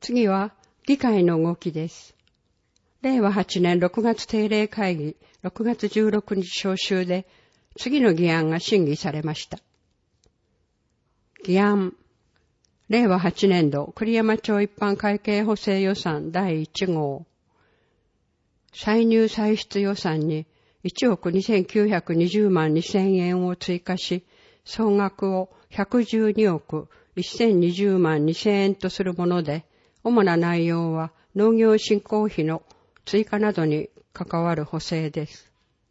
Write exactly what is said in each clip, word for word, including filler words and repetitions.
次は議会の動きです。れいわはちねんろくがつ定例会議ろくがつじゅうろくにち召集で次の議案が審議されました。議案、れいわはちねんど栗山町一般会計補正予算だいいち号。歳入歳出予算にいちおくにせんきゅうひゃくにじゅうまんにせんえんを追加し、総額をひゃくじゅうにおくせんにじゅうまんにせんえんとするもので、主な内容は農業振興費の追加などに関わる補正です。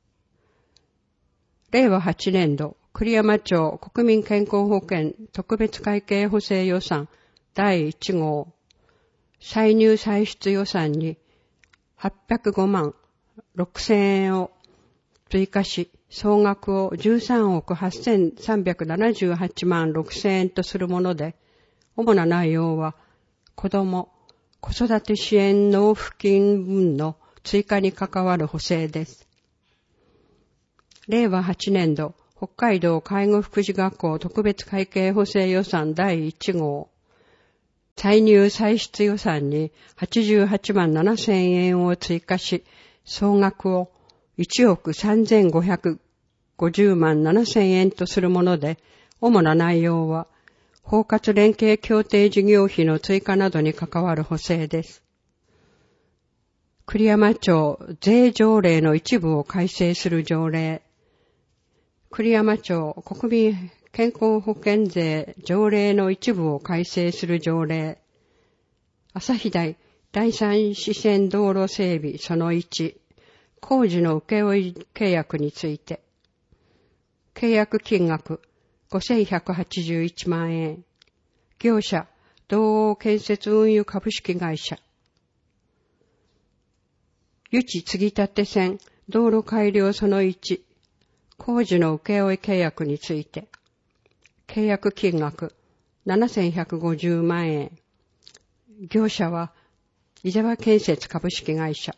れいわはちねんど栗山町国民健康保険特別会計補正予算だいいち号。歳入歳出予算にはっぴゃくごまんろくせんえんを追加し、総額をじゅうさんおくはっせんさんびゃくななじゅうはちまんろくせんえんとするもので、主な内容は、子ども、子育て支援納付金分の追加に関わる補正です。れいわはちねんど、北海道介護福祉学校特別会計補正予算だいいち号。歳入歳出予算にはちじゅうはちまんななせんえんを追加し、総額をいちおくさんぜんごひゃくごじゅうまんななせんえんとするもので、主な内容は、包括連携協定事業費の追加などに関わる補正です。栗山町税条例の一部を改正する条例。栗山町国民健康保険税条例の一部を改正する条例。朝日大第三支線道路整備そのいち。工事の請負契約について。契約金額ごせんひゃくはちじゅういちまんえん。業者、道央建設運輸株式会社。ゆち継ぎ立て線、道路改良そのいち。工事の請負契約について。契約金額ななせんひゃくごじゅうまんえん。業者は、伊沢建設株式会社。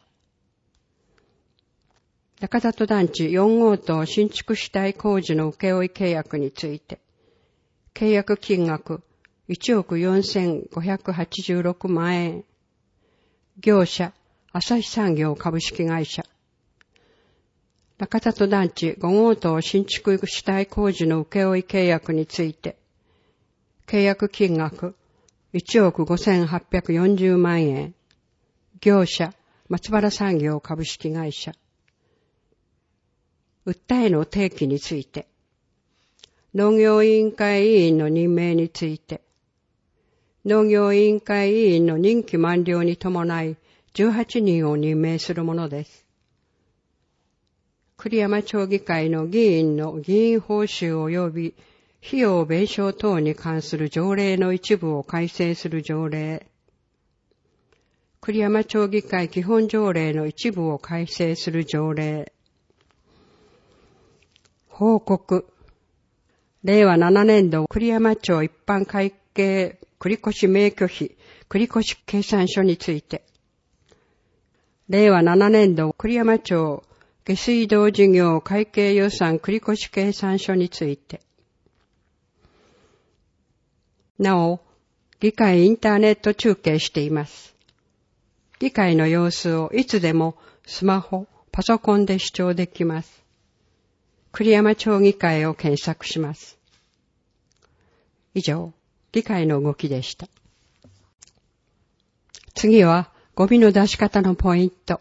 中里団地よん号棟新築主体工事の請負契約について、契約金額いちおくよんせんごひゃくはちじゅうろくまんえん。業者、朝日産業株式会社。中里団地ご号棟新築主体工事の請負契約について、契約金額いちおくごせんはっぴゃくよんじゅうまんえん。業者、松原産業株式会社。訴えの提起について、農業委員会委員の任命について、農業委員会委員の任期満了に伴いじゅうはちにんを任命するものです。栗山町議会の議員の議員報酬及び費用弁償等に関する条例の一部を改正する条例、栗山町議会基本条例の一部を改正する条例、報告。れいわななねんど栗山町一般会計繰越免許費繰越計算書について。れいわななねんど栗山町下水道事業会計予算繰越計算書について。なお、議会インターネット中継しています。議会の様子をいつでもスマホ、パソコンで視聴できます。栗山町議会を検索します。以上、議会の動きでした。次は、ゴミの出し方のポイント。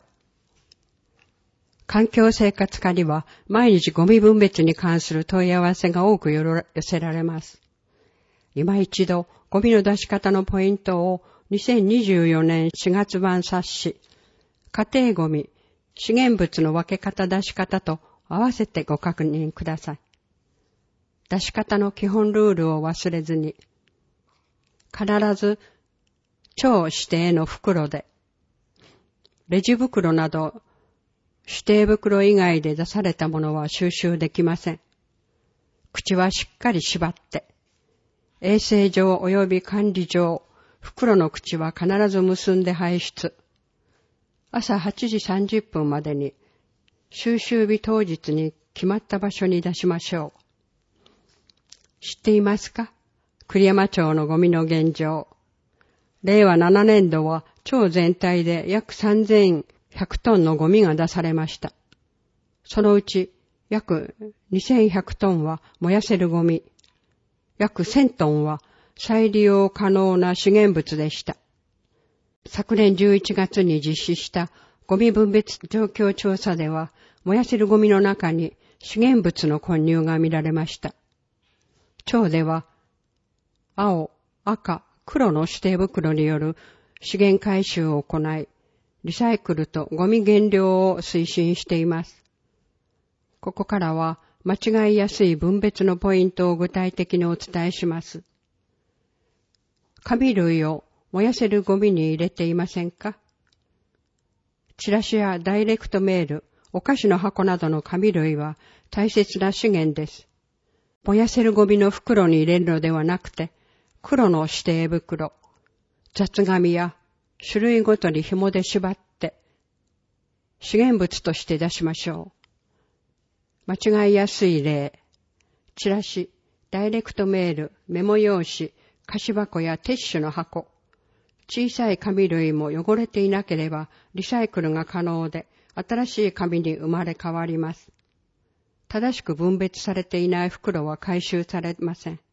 環境生活課には、毎日ゴミ分別に関する問い合わせが多く寄せられます。今一度、ゴミの出し方のポイントをにせんにじゅうよねんしがつばん冊子、家庭ゴミ、資源物の分け方出し方と合わせてご確認ください。出し方の基本ルールを忘れずに、必ず町指定の袋で、レジ袋など指定袋以外で出されたものは収集できません。口はしっかり縛って、衛生上及び管理上、袋の口は必ず結んで排出。朝はちじさんじゅっぷんまでに、収集日当日に決まった場所に出しましょう。知っていますか？栗山町のゴミの現状。 れいわななねんどは町全体で約さんぜんひゃくトンのゴミが出されました。そのうち約にせんひゃくトンは燃やせるゴミ、約せんトンは再利用可能な資源物でした。昨年じゅういちがつに実施したゴミ分別状況調査では、燃やせるゴミの中に資源物の混入が見られました。町では、青、赤、黒の指定袋による資源回収を行い、リサイクルとゴミ減量を推進しています。ここからは間違いやすい分別のポイントを具体的にお伝えします。紙類を燃やせるゴミに入れていませんか？チラシやダイレクトメール、お菓子の箱などの紙類は大切な資源です。燃やせるゴミの袋に入れるのではなくて、黒の指定袋、雑紙や種類ごとに紐で縛って資源物として出しましょう。間違いやすい例、チラシ、ダイレクトメール、メモ用紙、菓子箱やティッシュの箱、小さい紙類も汚れていなければリサイクルが可能で新しい紙に生まれ変わります。正しく分別されていない袋は回収されません。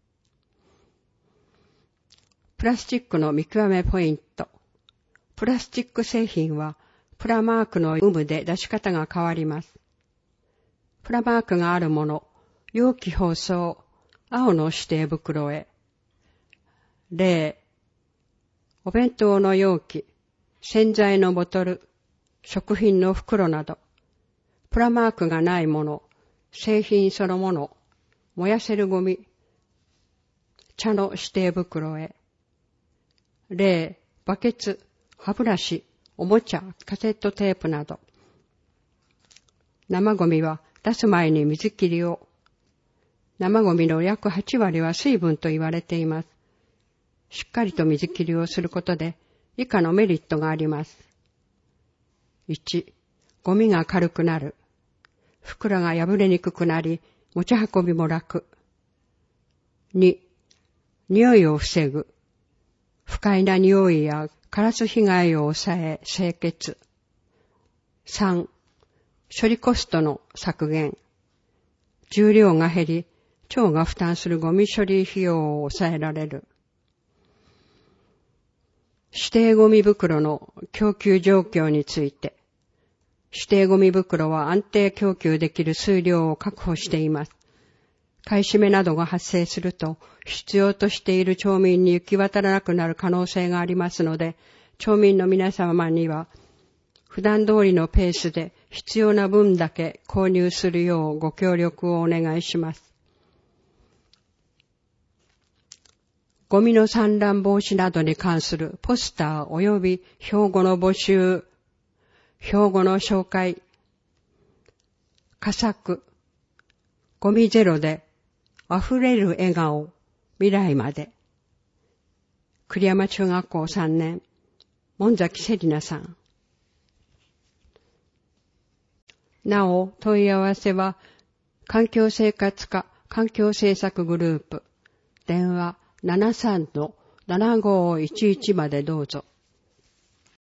プラスチックの見極めポイント。プラスチック製品はプラマークの有無で出し方が変わります。プラマークがあるもの、容器包装、青の指定袋へ。例、お弁当の容器、洗剤のボトル、食品の袋など、プラマークがないもの、製品そのもの、燃やせるゴミ、茶の指定袋へ。例、バケツ、歯ブラシ、おもちゃ、カセットテープなど。生ゴミは出す前に水切りを。生ゴミの約はちわりは水分と言われています。しっかりと水切りをすることで以下のメリットがあります。いち、ゴミが軽くなる。袋が破れにくくなり、持ち運びも楽。に、匂いを防ぐ。不快な匂いやカラス被害を抑え清潔。さん、処理コストの削減。重量が減り、町が負担するゴミ処理費用を抑えられる。指定ゴミ袋の供給状況について、指定ゴミ袋は安定供給できる数量を確保しています。買い占めなどが発生すると、必要としている町民に行き渡らなくなる可能性がありますので、町民の皆様には、普段通りのペースで必要な分だけ購入するようご協力をお願いします。ゴミの散乱防止などに関するポスター及び標語の募集、標語の紹介、佳作、ゴミゼロで溢れる笑顔、未来まで。栗山中学校さんねん、門崎せりなさん。なお、問い合わせは、環境生活課環境政策グループ、電話ななさんのななごーいちいちまでどうぞ。